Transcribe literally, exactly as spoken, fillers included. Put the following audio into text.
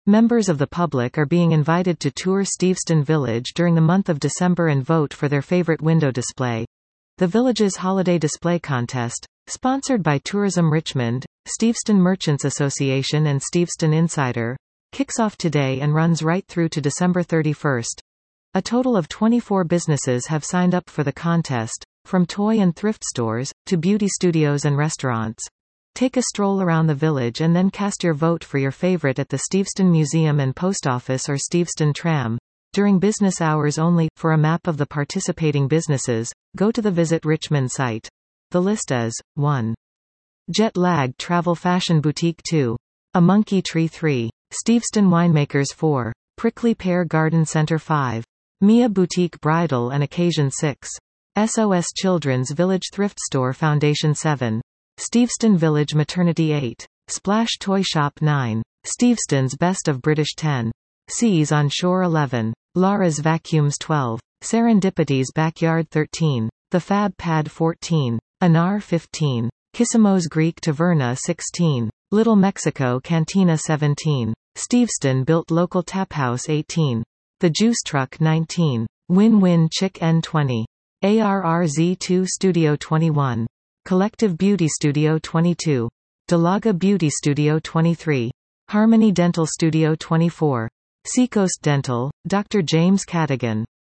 Members of the public are being invited to tour Steveston Village during the month of December and vote for their favorite window display. The village's holiday display contest, sponsored by Tourism Richmond, Steveston Merchants Association and Steveston Insider, kicks off today and runs right through to December thirty-first. A total of twenty-four businesses have signed up for the contest, from toy and thrift stores, to beauty studios and restaurants. Take a stroll around the village and then cast your vote for your favorite at the Steveston Museum and Post Office or Steveston Tram. During business hours only. For a map of the participating businesses, go to the Visit Richmond site. The list is: one. Jet Lag Travel Fashion Boutique two. A Monkey Tree three. Steveston Winemakers four. Prickly Pear Garden Center five. Mia Boutique Bridal and Occasion six. S O S Children's Village Thrift Store Foundation seven. Steveston Village Maternity eight. Splash Toy Shop nine. Steveston's Best of British ten. Seas on Shore eleven. Laura's Vacuums twelve. Serendipity's Backyard thirteen. The Fab Pad fourteen. Anar fifteen. Kissimo's Greek Taverna sixteen. Little Mexico Cantina seventeen. Steveston Built Local Tap House eighteen. The Juice Truck nineteen. Win-Win Chick N twenty. A R R Z two Studio twenty-one. Collective Beauty Studio twenty-two. Delaga Beauty Studio twenty-three. Harmony Dental Studio twenty-four. Seacoast Dental, Doctor James Cadigan.